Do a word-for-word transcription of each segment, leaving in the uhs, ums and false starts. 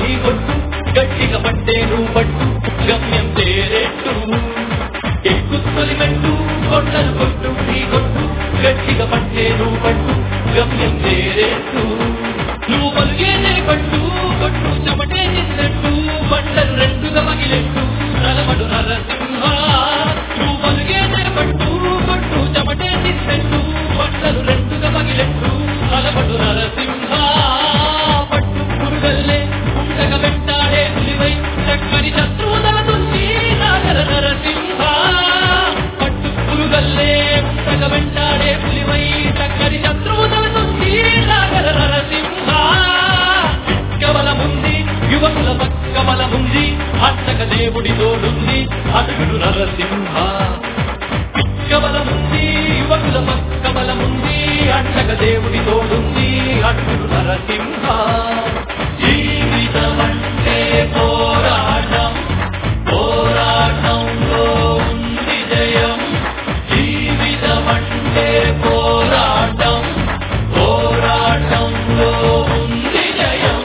ఢీ కొట్టు గట్టిగా పట్టే నువ్వు పట్టు గమ్యం చేరేట్టు ఎక్కు తొలిమెట్టు కొండలు కొట్టు ఢీ కొట్టు గట్టిగా పట్టే నువ్వు పట్టు గమ్యం చేరేట్టు నువ్వు పలుగేనే పట్టు కొట్టు చెమటే చిన్నట్టు బండలు రెండుగా మగిలెట్టు నలమడు నరసింహ నువ్వు పలుగేనే పట్టు కొట్టు చెమటే చిన్నట్టు బండలు రెండుగా మగిలెట్టు నలమడు నరసింహ పట్టు పురుగల్లే ఉండగా వెంటాడే పులివై చక్కని శత్రువుల నుంచి నాగర నరసింహ పట్టు పురుగల్లే ఉండగా వెంటాడే పులివై చక్కని శత్రువుల నుంచి నాగర నరసింహ కవలముంది యువకుల పక్క బలముంది అట్టక దేవుడి తోడుంది అడుగుడు నరసింహ కవలముంది యువకుల పక్క బలముంది అట్టక దేవుడి తోడుంది అడుగుడు నరసింహ జీవితమంటే పోరాటం పోరాటంలో ఉంది జయం జీవితమంటే పోరాటం పోరాటంలో ఉంది జయం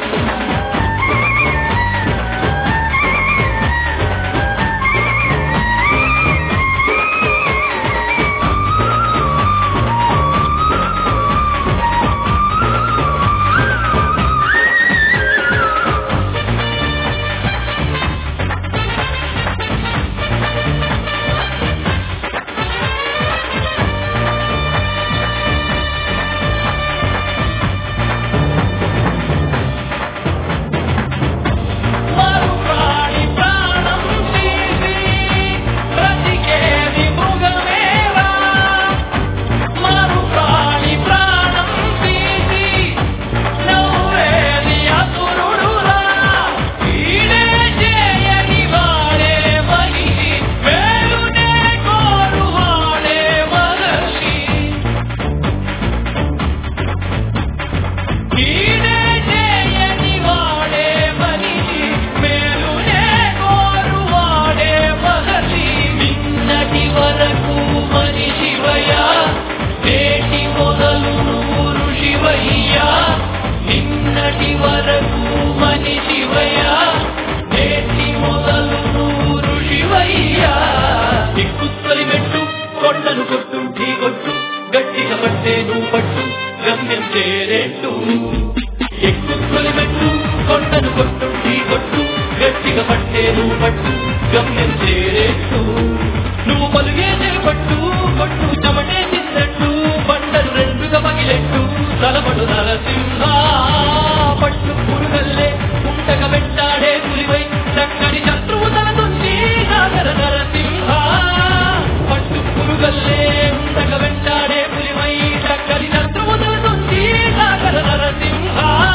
నిన్నటి వరకు మనిషివయ్యా నేటి మొదలు నూరు శివయ్యా ఎక్కు తొలిమెట్టు కొండను కొట్టు ఢీ కొట్టు గట్టిగా పట్టే నువ్వు పట్టు గమ్యం చేరేట్టు ఎక్కు తొలిమెట్టు కొండను కొట్టు ఢీ కొట్టు గట్టిగా పట్టే నువ్వు పట్టు గమ్యం చేరేట్టు నువ్వు పలుగేనే పట్టు కొట్టు చెమటే చిన్నట్టు బండలు రెండుగా మగిలెట్టు తలపడు నరసింహ పట్టు పురుగల్లే ఉండగా వెంటాడే పులివై చక్కని శత్రువుల నుంచి నాగర నరసింహ పట్టు పురుగల్లే ఉండగా వెంటాడే పులివై చక్కని శత్రువుల నుంచి నాగర నరసింహ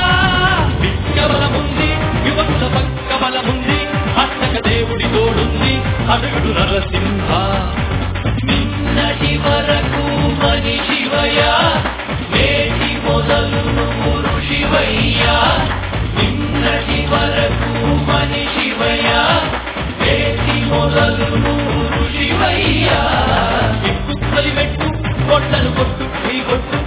విద్యబలముంది యువకుల పక్క బలముంది అట్టక దేవుడి తోడుంది అడుగుడు నరసింహ నిన్నటి వరకు మనిషివయ్యా నేటి మొదలు నూరు శివయ్యా నిన్నటి వరకు మనిషివయ్యా నేటి మొదలు నూరు శివయ్యా ఎక్కు తొలిమెట్టు కొండలు కొట్టు ఢీ కొట్టు